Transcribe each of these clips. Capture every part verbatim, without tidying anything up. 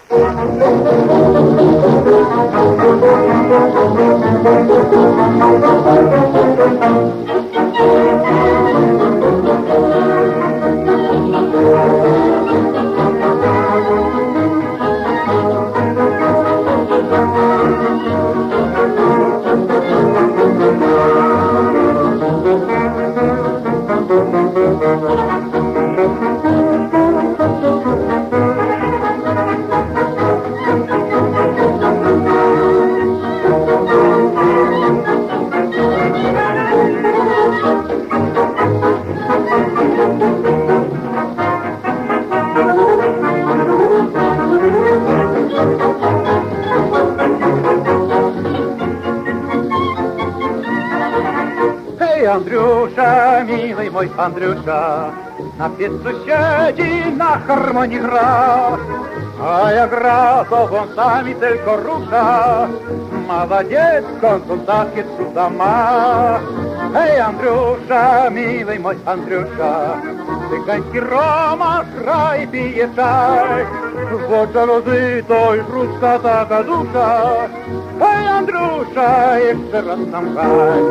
Andriusza, miły mój Andriusza, na piecu siedzi, na harmonii gra, a jak gra, to wąsami tylko rusza, mała dziecko, to takie cuda ma. Hej Andriusza, miły mój Andriusza, cygański romans gra i pije czaj, w oczach łzy to już ruska taka dusza. Hej Andriusza, jeszcze raz nam graj.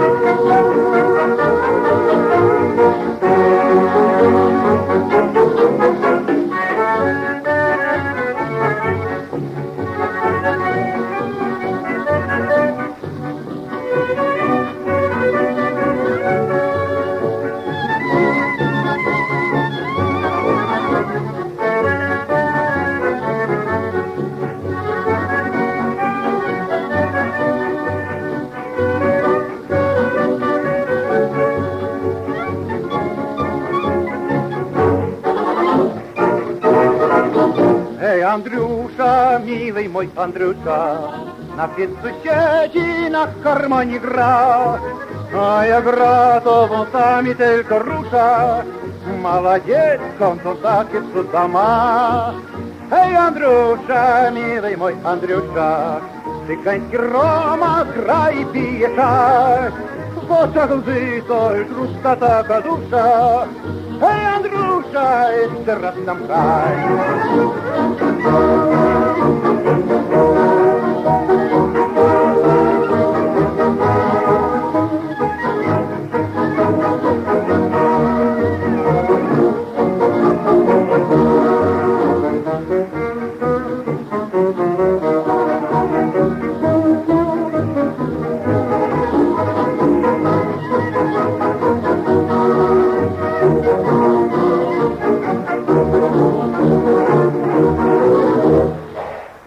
Hej Andriusza, miły mój Andriusza, na piecu siedzi, na harmonii gra, a jak gra, to wąsami tylko rusza, mała dziecko, to takie cuda ma. Hej Andriusza, miły mój Andriusza, cygański romans gra i pije czaj, w oczach łzy to już ruska taka dusza. Hej Andriusza, jeszcze raz nam graj.